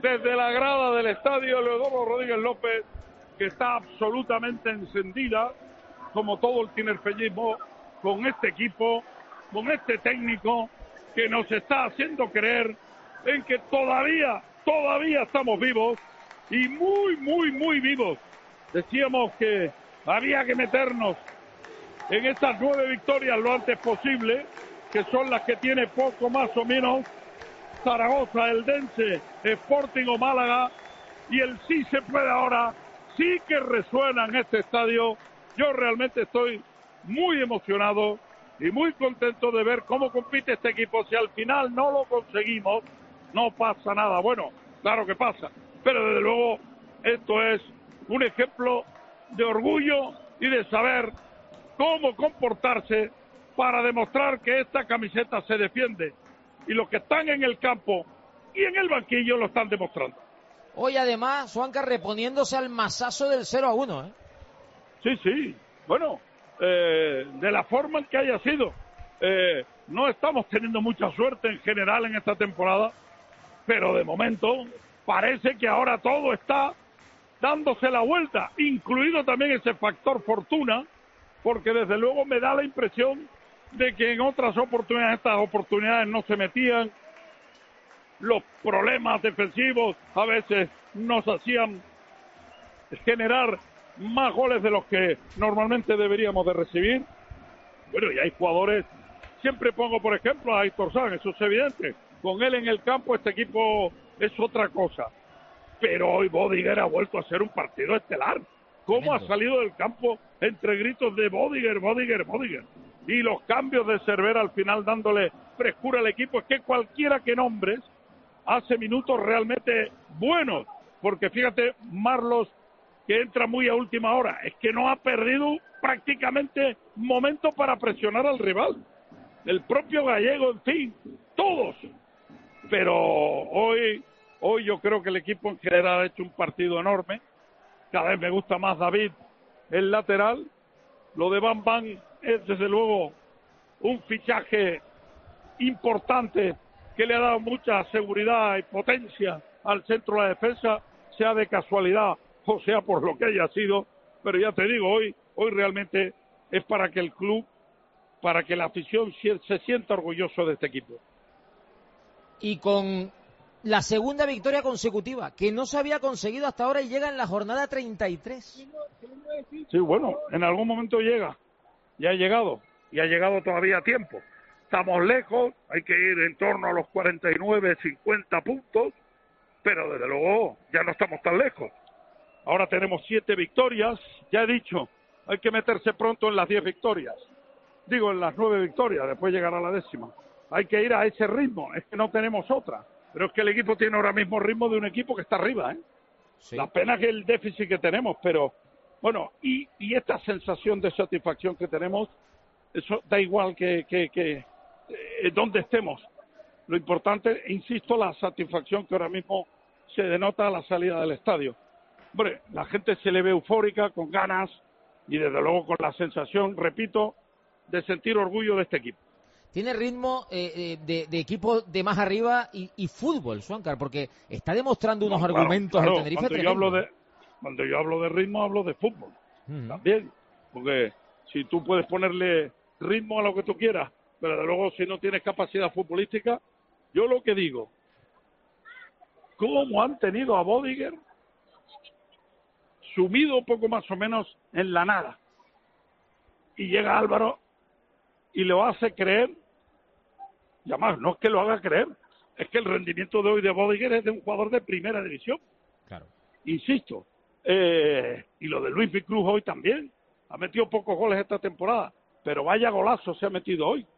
desde la grada del estadio Leodoro Rodríguez López, que está absolutamente encendida, como todo el tinerfeñismo, con este equipo, con este técnico, que nos está haciendo creer en que todavía estamos vivos, y muy vivos. Decíamos que había que meternos en estas 9 victorias lo antes posible, que son las que tiene poco más o menos Zaragoza, Eldense, Sporting o Málaga, y el sí se puede ahora sí que resuena en este estadio. Yo realmente estoy muy emocionado y muy contento de ver cómo compite este equipo. Si al final no lo conseguimos, no pasa nada. Bueno, claro que pasa, pero desde luego esto es un ejemplo de orgullo y de saber cómo comportarse para demostrar que esta camiseta se defiende. Y los que están en el campo y en el banquillo lo están demostrando. Hoy además, Juanca, reponiéndose al masazo del 0-1, ¿eh? Sí. Bueno, de la forma en que haya sido. No estamos teniendo mucha suerte en general en esta temporada, pero de momento parece que ahora todo está dándose la vuelta, incluido también ese factor fortuna, porque desde luego me da la impresión de que en otras oportunidades, estas oportunidades no se metían, los problemas defensivos a veces nos hacían generar más goles de los que normalmente deberíamos de recibir. Bueno, y hay jugadores, siempre pongo por ejemplo a Aitor San, eso es evidente, con él en el campo este equipo es otra cosa, pero hoy Bodiger ha vuelto a ser un partido estelar. ¿Cómo ha salido del campo entre gritos de Bodiger? Y los cambios de Cervera al final dándole frescura al equipo. Es que cualquiera que nombres hace minutos realmente buenos. Porque fíjate, Marlos, que entra muy a última hora, es que no ha perdido prácticamente momento para presionar al rival. El propio Gallego, en fin, todos. Pero hoy yo creo que el equipo en general ha hecho un partido enorme. Cada vez me gusta más David, el lateral. Lo de Bam Bam es desde luego un fichaje importante que le ha dado mucha seguridad y potencia al centro de la defensa, sea de casualidad o sea por lo que haya sido. Pero ya te digo, hoy realmente es para que el club, para que la afición se sienta orgulloso de este equipo. Y con la segunda victoria consecutiva, que no se había conseguido hasta ahora y llega en la jornada 33. Sí, bueno, en algún momento llega, ya ha llegado, y ha llegado todavía a tiempo. Estamos lejos, hay que ir en torno a los 49, 50 puntos, pero desde luego ya no estamos tan lejos. Ahora tenemos 7 victorias, ya he dicho, hay que meterse pronto en las 10 victorias. Digo, en las 9 victorias, después llegará la 10ª. Hay que ir a ese ritmo, es que no tenemos otra. Pero es que el equipo tiene ahora mismo ritmo de un equipo que está arriba, ¿eh? Sí. La pena es que el déficit que tenemos, pero bueno, y esta sensación de satisfacción que tenemos, eso da igual que donde estemos. Lo importante, insisto, la satisfacción que ahora mismo se denota a la salida del estadio. Hombre, la gente se le ve eufórica, con ganas y desde luego con la sensación, repito, de sentir orgullo de este equipo. Tiene ritmo de equipo de más arriba y fútbol, Suáncar, porque está demostrando unos argumentos claro, al Tenerife cuando yo hablo de ritmo, hablo de fútbol. También, porque si tú puedes ponerle ritmo a lo que tú quieras, pero de luego si no tienes capacidad futbolística, yo lo que digo, ¿cómo han tenido a Bodiger sumido poco más o menos en la nada? Y llega Álvaro y lo hace creer, y además no es que lo haga creer, es que el rendimiento de hoy de Bodiger es de un jugador de primera división. Claro. Insisto, y lo de Luis Cruz hoy también, ha metido pocos goles esta temporada, pero vaya golazo se ha metido hoy.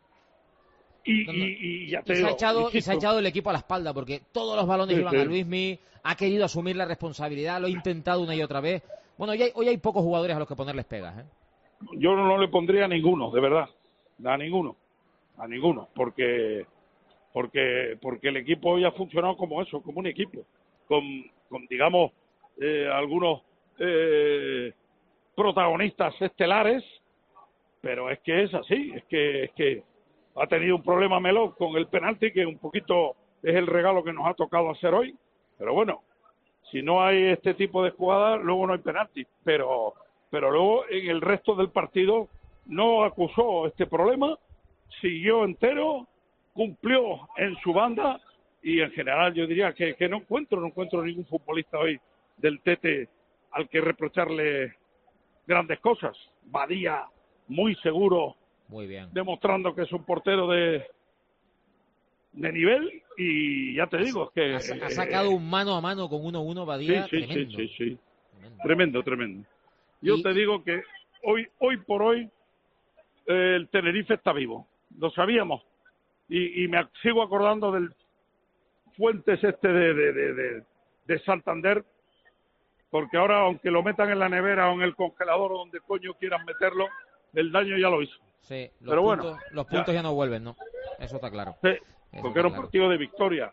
Y ya te digo, se ha echado el equipo a la espalda, porque todos los balones iban a Luismi, ha querido asumir la responsabilidad, lo ha intentado una y otra vez. Bueno, hoy hay pocos jugadores a los que ponerles pegas, ¿eh? Yo no le pondría a ninguno, de verdad, a ninguno, porque el equipo hoy ha funcionado como eso, como un equipo, con digamos, algunos protagonistas estelares, pero es que es así, es que ha tenido un problema Meló con el penalti, que un poquito es el regalo que nos ha tocado hacer hoy, Pero bueno, si no hay este tipo de jugadas, luego no hay penalti. Pero luego en el resto del partido no acusó este problema, siguió entero, cumplió en su banda y en general yo diría que no encuentro ningún futbolista hoy del Tete al que reprocharle grandes cosas. Badía muy seguro, muy bien, demostrando que es un portero de nivel, y ya te digo que ha sacado un mano a mano con 1-1 Badía, tremendo. Sí. Tremendo. Yo te digo que hoy por hoy el Tenerife está vivo, lo sabíamos, y me sigo acordando del Fuentes de Santander, porque ahora aunque lo metan en la nevera o en el congelador o donde coño quieran meterlo, el daño ya lo hizo. Sí, los puntos ya no vuelven, ¿no? Eso está claro. Sí, porque era un partido de victoria,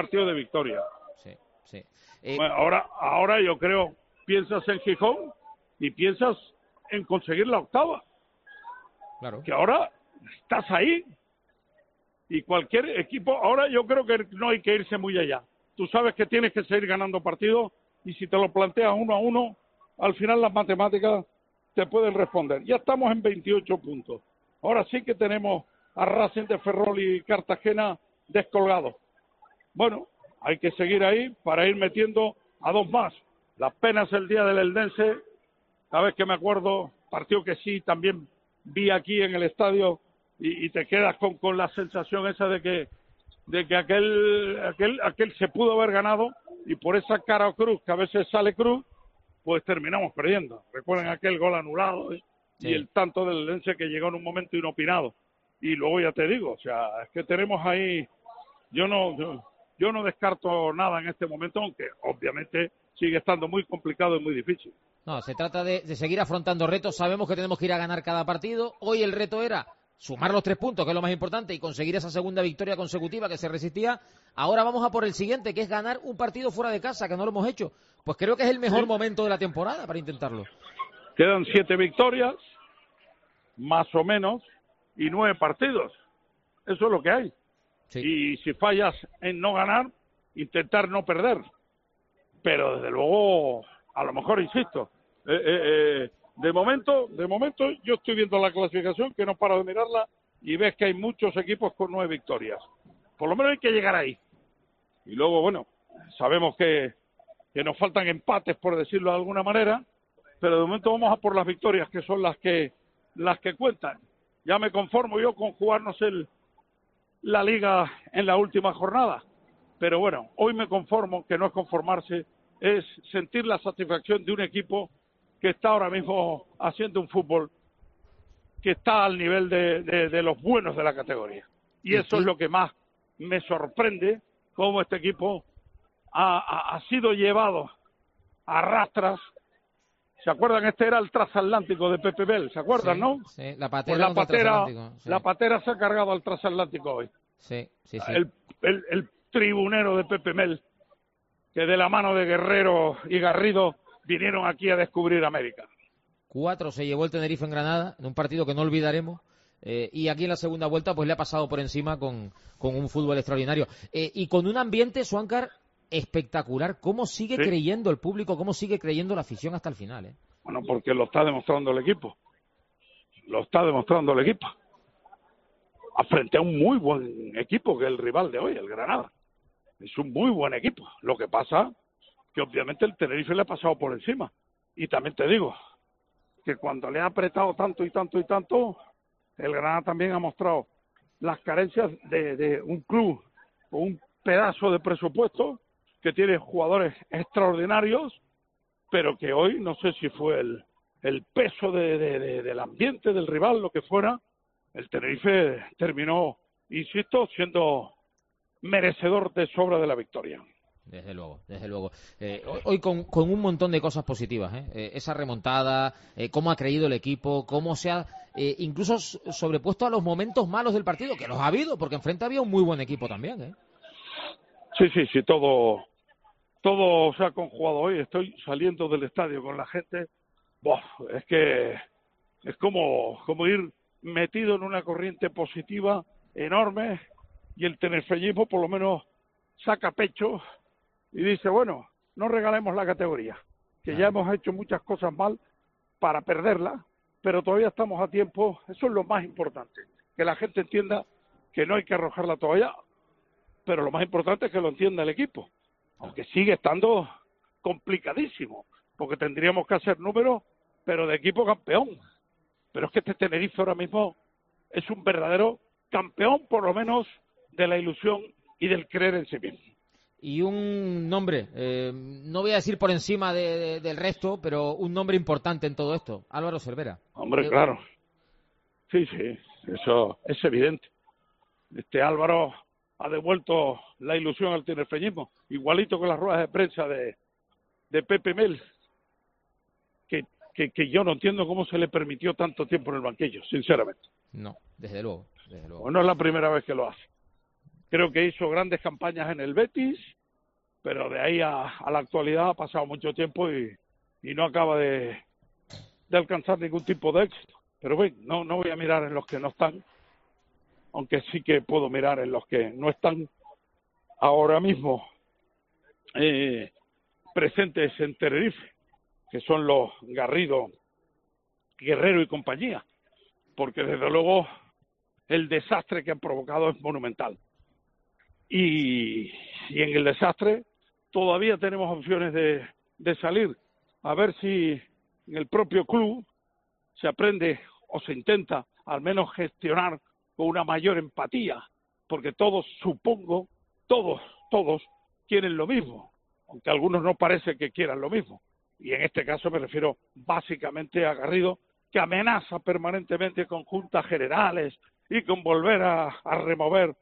Sí. Bueno, ahora yo creo, piensas en Gijón y piensas en conseguir la octava. Claro. Que ahora estás ahí y cualquier equipo, ahora yo creo que no hay que irse muy allá. Tú sabes que tienes que seguir ganando partidos y si te lo planteas 1-1, al final las matemáticas te pueden responder. Ya estamos en 28 puntos. Ahora sí que tenemos a Racing de Ferrol y Cartagena descolgados. Bueno, hay que seguir ahí para ir metiendo a 2 más. Las penas el día del Eldense, cada vez que me acuerdo, partido que sí también vi aquí en el estadio, y te quedas con la sensación esa de que aquel se pudo haber ganado, y por esa cara o cruz, que a veces sale cruz, pues terminamos perdiendo. Recuerden aquel gol anulado, y el tanto del Eldense que llegó en un momento inopinado. Y luego ya te digo, o sea, es que tenemos ahí, yo no descarto nada en este momento, aunque obviamente sigue estando muy complicado y muy difícil. No, se trata de seguir afrontando retos. Sabemos que tenemos que ir a ganar cada partido. Hoy el reto era sumar los 3 puntos, que es lo más importante, y conseguir esa segunda victoria consecutiva que se resistía. Ahora vamos a por el siguiente, que es ganar un partido fuera de casa, que no lo hemos hecho. Pues creo que es el mejor momento de la temporada para intentarlo. Quedan 7 victorias, más o menos, y 9 partidos. Eso es lo que hay. Sí. Y si fallas en no ganar, intentar no perder. Pero desde luego, a lo mejor, insisto, de momento yo estoy viendo la clasificación, que no paro de mirarla, y ves que hay muchos equipos con 9 victorias. Por lo menos hay que llegar ahí. Y luego, bueno, sabemos que nos faltan empates, por decirlo de alguna manera, pero de momento vamos a por las victorias, que son las que cuentan. Ya me conformo yo con jugarnos la liga en la última jornada, pero bueno, hoy me conformo, que no es conformarse, es sentir la satisfacción de un equipo que está ahora mismo haciendo un fútbol que está al nivel de los buenos de la categoría. Y eso es lo que más me sorprende, cómo este equipo ha sido llevado a rastras. ¿Se acuerdan? Este era el transatlántico de Pepe Bel, ¿se acuerdan, no? Sí, la patera, pues la patera se ha cargado al transatlántico hoy. Sí. El tribunero de Pepe Mel, que de la mano de Guerrero y Garrido vinieron aquí a descubrir América. 4 se llevó el Tenerife en Granada, en un partido que no olvidaremos, y aquí en la segunda vuelta pues le ha pasado por encima con un fútbol extraordinario. Y con un ambiente, Suáncar, espectacular. ¿Cómo sigue creyendo el público, cómo sigue creyendo la afición hasta el final? Bueno, porque lo está demostrando el equipo. Frente a un muy buen equipo, que es el rival de hoy, el Granada. Es un muy buen equipo. Lo que pasa que obviamente el Tenerife le ha pasado por encima. Y también te digo que cuando le ha apretado tanto, el Granada también ha mostrado las carencias de un club con un pedazo de presupuesto, que tiene jugadores extraordinarios, pero que hoy, no sé si fue el peso del ambiente del rival, lo que fuera, el Tenerife terminó, insisto, siendo merecedor de sobra de la victoria. Desde luego. Hoy con un montón de cosas positivas, esa remontada, cómo ha creído el equipo, cómo se ha incluso sobrepuesto a los momentos malos del partido, que los ha habido, porque enfrente había un muy buen equipo también. Sí, todo se ha conjugado hoy. Estoy saliendo del estadio con la gente. Es que es como ir metido en una corriente positiva enorme, y el tenerfeñismo por lo menos saca pecho y dice, bueno, no regalemos la categoría, que ya hemos hecho muchas cosas mal para perderla, pero todavía estamos a tiempo. Eso es lo más importante, que la gente entienda que no hay que arrojarla todavía, pero lo más importante es que lo entienda el equipo, aunque sigue estando complicadísimo, porque tendríamos que hacer números, pero de equipo campeón. Pero es que este Tenerife ahora mismo es un verdadero campeón, por lo menos, de la ilusión y del creer en sí mismo. Y un nombre, no voy a decir por encima del resto, pero un nombre importante en todo esto, Álvaro Cervera. Hombre, claro. Sí, eso es evidente. Álvaro ha devuelto la ilusión al tinerfeñismo, igualito que las ruedas de prensa de Pepe Mel, que yo no entiendo cómo se le permitió tanto tiempo en el banquillo, sinceramente. No, desde luego. Pues no es la primera vez que lo hace. Creo que hizo grandes campañas en el Betis, pero de ahí a la actualidad ha pasado mucho tiempo y no acaba de alcanzar ningún tipo de éxito. Pero bueno, no voy a mirar en los que no están, aunque sí que puedo mirar en los que no están ahora mismo presentes en Tenerife, que son los Garrido, Guerrero y compañía, porque desde luego el desastre que han provocado es monumental. Y en el desastre todavía tenemos opciones de salir. A ver si en el propio club se aprende o se intenta al menos gestionar con una mayor empatía, porque todos, supongo, todos quieren lo mismo, aunque algunos no parece que quieran lo mismo. Y en este caso me refiero básicamente a Garrido, que amenaza permanentemente con juntas generales y con volver a remover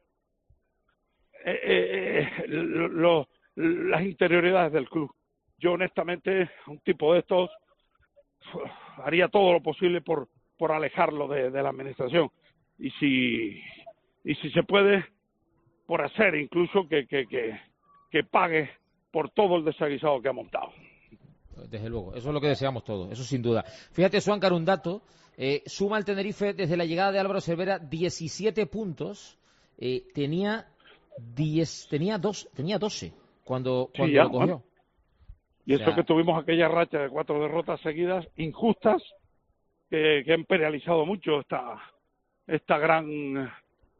las interioridades del club. Yo honestamente, un tipo de estos, haría todo lo posible por alejarlo de la administración. Y si se puede, por hacer incluso que pague por todo el desaguisado que ha montado. Desde luego, eso es lo que deseamos todos, eso sin duda. Fíjate, Suáncar, un dato, suma el Tenerife desde la llegada de Álvaro Cervera 17 puntos, tenía 12 cuando Sí, lo cogió. Bueno. Y eso que tuvimos aquella racha de 4 derrotas seguidas, injustas, que han penalizado mucho esta gran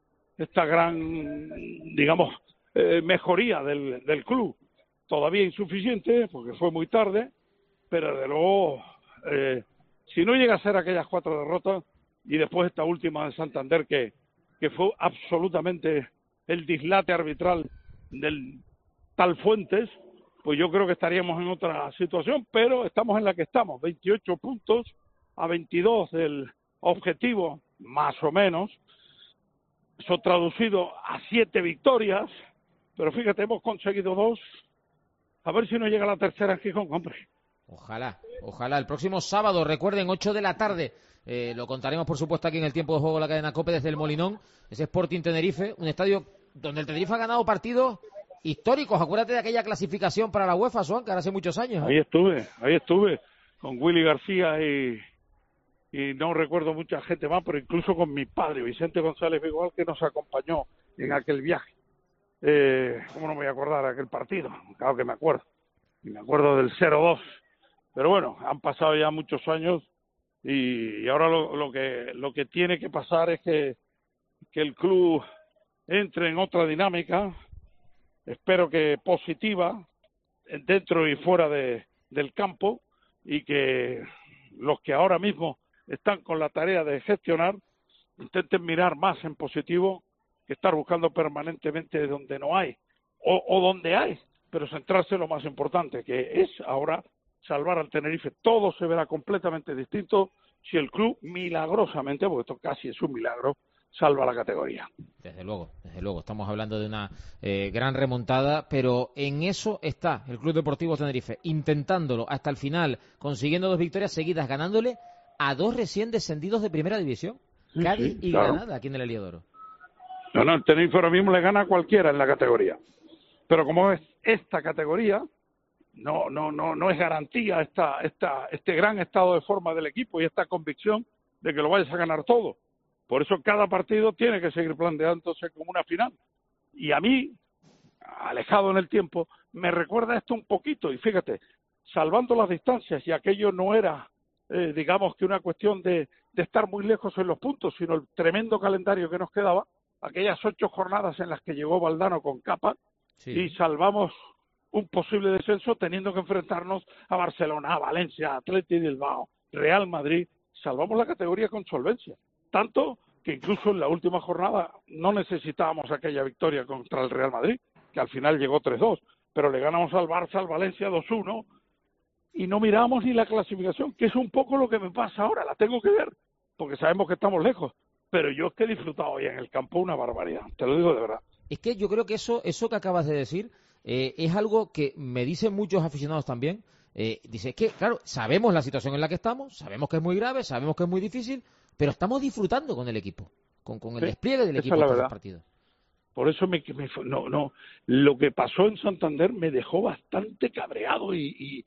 digamos, mejoría del club. Todavía insuficiente, porque fue muy tarde, pero de luego, si no llega a ser aquellas 4 derrotas, y después esta última de Santander, que fue absolutamente el dislate arbitral del tal Fuentes, pues yo creo que estaríamos en otra situación, pero estamos en la que estamos, 28 puntos a 22 del objetivo, más o menos. Eso traducido a 7 victorias, pero fíjate, hemos conseguido 2. A ver si no llega la tercera en Gijón, hombre. Ojalá. El próximo sábado, recuerden, 8 de la tarde, lo contaremos por supuesto aquí en el tiempo de juego de la cadena COPE desde el Molinón, ese Sporting Tenerife, un estadio donde el Tenerife ha ganado partidos históricos. Acuérdate de aquella clasificación para la UEFA, Suáncar, hace muchos años. Ahí estuve, con Willy García y no recuerdo mucha gente más, pero incluso con mi padre, Vicente González Bigual, que nos acompañó en aquel viaje. ¿Cómo no me voy a acordar de aquel partido? Claro que me acuerdo. Y me acuerdo del 0-2. Pero bueno, han pasado ya muchos años y ahora lo que tiene que pasar es que el club entre en otra dinámica, espero que positiva, dentro y fuera del campo, y que los que ahora mismo están con la tarea de gestionar intenten mirar más en positivo que estar buscando permanentemente donde no hay o donde hay, pero centrarse en lo más importante, que es ahora salvar al Tenerife. Todo se verá completamente distinto si el club milagrosamente, porque esto casi es un milagro, salva la categoría. Desde luego, estamos hablando de una gran remontada, pero en eso está el Club Deportivo Tenerife, intentándolo hasta el final, consiguiendo 2 victorias seguidas, ganándole a 2 recién descendidos de Primera División, Cádiz y claro. Granada, aquí en el Heliodoro. No, el Tenerife ahora mismo le gana a cualquiera en la categoría, pero como es esta categoría, no es garantía este gran estado de forma del equipo y esta convicción de que lo vayas a ganar todo. Por eso cada partido tiene que seguir planteándose como una final. Y a mí, alejado en el tiempo, me recuerda esto un poquito, y fíjate, salvando las distancias, y aquello no era, digamos que una cuestión de estar muy lejos en los puntos, sino el tremendo calendario que nos quedaba, aquellas 8 jornadas en las que llegó Valdano con capa, Sí. y salvamos un posible descenso teniendo que enfrentarnos a Barcelona, a Valencia, a Atleti Bilbao, Real Madrid, salvamos la categoría con solvencia, tanto que incluso en la última jornada no necesitábamos aquella victoria contra el Real Madrid, que al final llegó 3-2, pero le ganamos al Barça, al Valencia 2-1, y no miramos ni la clasificación, que es un poco lo que me pasa ahora, la tengo que ver, porque sabemos que estamos lejos, pero yo es que he disfrutado hoy en el campo una barbaridad, te lo digo de verdad. Es que yo creo que eso que acabas de decir es algo que me dicen muchos aficionados también. Dice que, claro, sabemos la situación en la que estamos, sabemos que es muy grave, sabemos que es muy difícil, pero estamos disfrutando con el equipo, con el despliegue del equipo en todos los partidos. Por eso lo que pasó en Santander me dejó bastante cabreado y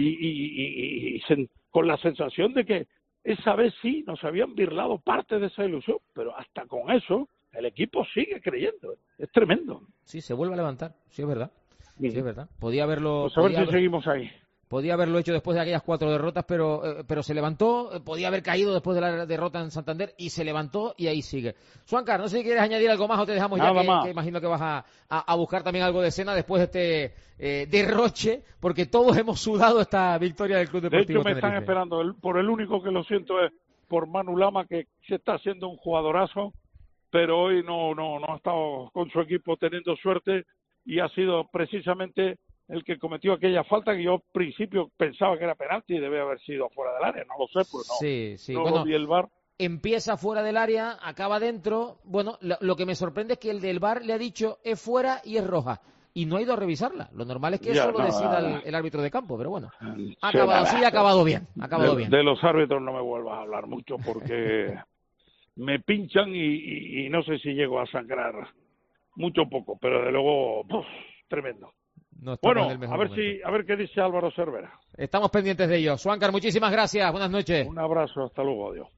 con la sensación de que esa vez sí nos habían birlado parte de esa ilusión, pero hasta con eso el equipo sigue creyendo, es tremendo. Sí, se vuelve a levantar, sí es verdad. Sí, es verdad. Podía haberlo. Pues a ver si seguimos ahí. Podía haberlo hecho después de aquellas 4 derrotas, pero se levantó. Podía haber caído después de la derrota en Santander y se levantó y ahí sigue. Suancar, no sé si quieres añadir algo más o te dejamos Nada ya, que imagino que vas a buscar también algo de cena después de este derroche, porque todos hemos sudado esta victoria del Club Deportivo Tenerife. De hecho, me están esperando. Por el único que lo siento es por Manu Lama, que se está haciendo un jugadorazo, pero hoy no ha estado con su equipo teniendo suerte y ha sido precisamente el que cometió aquella falta que yo al principio pensaba que era penalti y debe haber sido fuera del área, no lo sé, pues no, sí. No bueno, lo vi el VAR. Empieza fuera del área, acaba dentro. Bueno, lo que me sorprende es que el del VAR le ha dicho es fuera y es roja. Y no ha ido a revisarla. Lo normal es que eso lo decida el árbitro de campo, pero bueno. Ha acabado bien. De los árbitros no me vuelvas a hablar mucho porque me pinchan y no sé si llego a sangrar mucho o poco, pero de luego, tremendo. No bueno, a ver qué dice Álvaro Cervera. Estamos pendientes de ello. Suancar, muchísimas gracias. Buenas noches. Un abrazo, hasta luego, adiós.